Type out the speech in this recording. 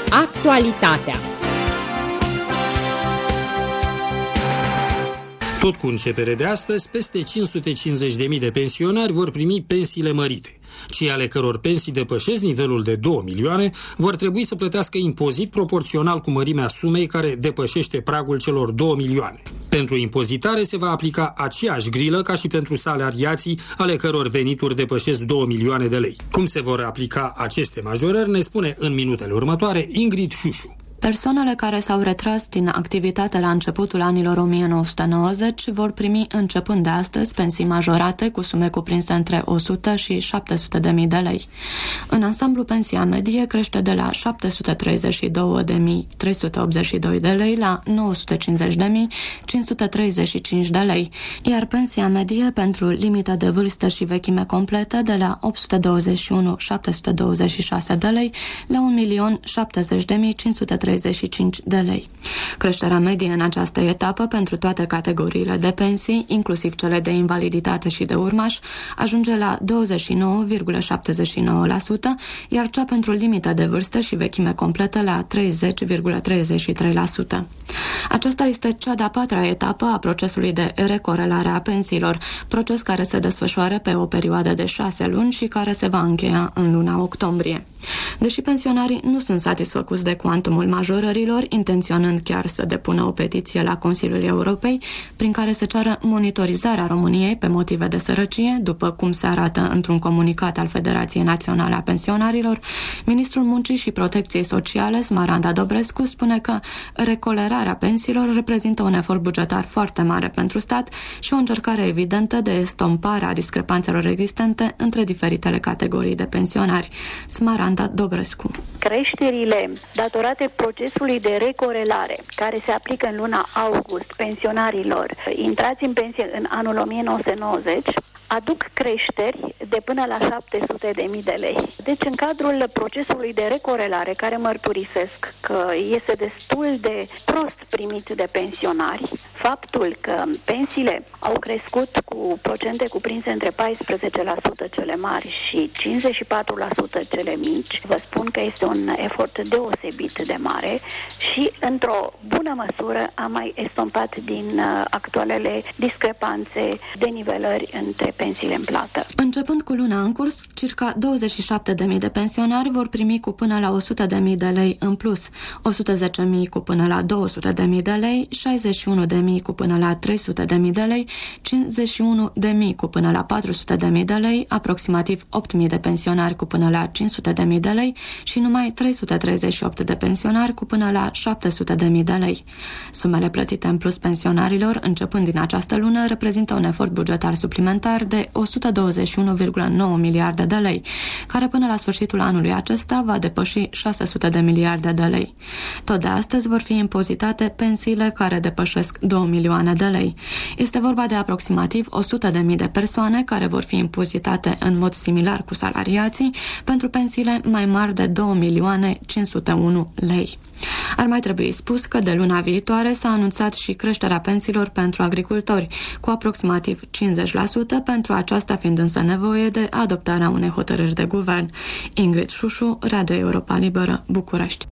Actualitatea. Tot cu începere de astăzi, peste 550.000 de pensionari vor primi pensiile mărite. Cei ale căror pensii depășesc nivelul de 2 milioane vor trebui să plătească impozit proporțional cu mărimea sumei care depășește pragul celor 2 milioane. Pentru impozitare se va aplica aceeași grilă ca și pentru salariații ale căror venituri depășesc 2 milioane de lei. Cum se vor aplica aceste majorări ne spune în minutele următoare Ingrid Șușu. Persoanele care s-au retras din activitate la începutul anilor 1990 vor primi începând de astăzi pensii majorate cu sume cuprinse între 100 și 700.000 de lei. În ansamblu, pensia medie crește de la 732.382 de lei la 950.535 de lei, iar pensia medie pentru limită de vârstă și vechime completă de la 821.726 de lei la 1.070.535 de lei. Creșterea medie în această etapă pentru toate categoriile de pensii, inclusiv cele de invaliditate și de urmaș, ajunge la 29,79%, iar cea pentru limită de vârstă și vechime completă la 30,33%. Aceasta este cea de-a patra etapă a procesului de recorelare a pensiilor, proces care se desfășoară pe o perioadă de 6 luni și care se va încheia în luna octombrie. Deși pensionarii nu sunt satisfăcuți de cuantumul majorărilor, intenționând chiar să depună o petiție la Consiliul Europei, prin care se ceară monitorizarea României pe motive de sărăcie, după cum se arată într-un comunicat al Federației Naționale a Pensionarilor, Ministrul Muncii și Protecției Sociale, Smaranda Dobrescu, spune că recolerarea pensiilor reprezintă un efort bugetar foarte mare pentru stat și o încercare evidentă de estompare a discrepanțelor existente între diferitele categorii de pensionari. Smaranda Dobrescu. Creșterile datorate procesului de recorelare care se aplică în luna august pensionarilor intrați în pensie în anul 1990 aduc creșteri de până la 700.000 de lei. Deci în cadrul procesului de recorelare, care mărturisesc că este destul de prost primit de pensionari, faptul că pensiile au crescut cu procente cuprinse între 14% cele mari și 54% cele mici, vă spun că este un efort deosebit de mare și într-o bună măsură a mai estompat din actualele discrepanțe de nivelări între pensiile în plată. Începând cu luna în curs, circa 27.000 de pensionari vor primi cu până la 100.000 de lei în plus, 110.000 cu până la 200.000 de lei, 61.000 cu până la 300.000 de lei, 51.000 cu până la 400.000 de lei, aproximativ 8.000 de pensionari cu până la 500.000 de lei și numai 338 de pensionari cu până la 700.000 de lei. Sumele plătite în plus pensionarilor, începând din această lună, reprezintă un efort bugetar suplimentar de 121,9 miliarde de lei, care până la sfârșitul anului acesta va depăși 600 de miliarde de lei. Tot de astăzi vor fi impozitate pensiile care depășesc 2 milioane de lei. Este vorba de aproximativ 100.000 de persoane care vor fi impozitate în mod similar cu salariații pentru pensiile mai mari de 2.501.000 lei. Ar mai trebui spus că de luna viitoare s-a anunțat și creșterea pensiilor pentru agricultori, cu aproximativ 50%, pentru aceasta fiind însă nevoie de adoptarea unei hotărâri de guvern. Ingrid Șușu, Radio Europa Liberă, București.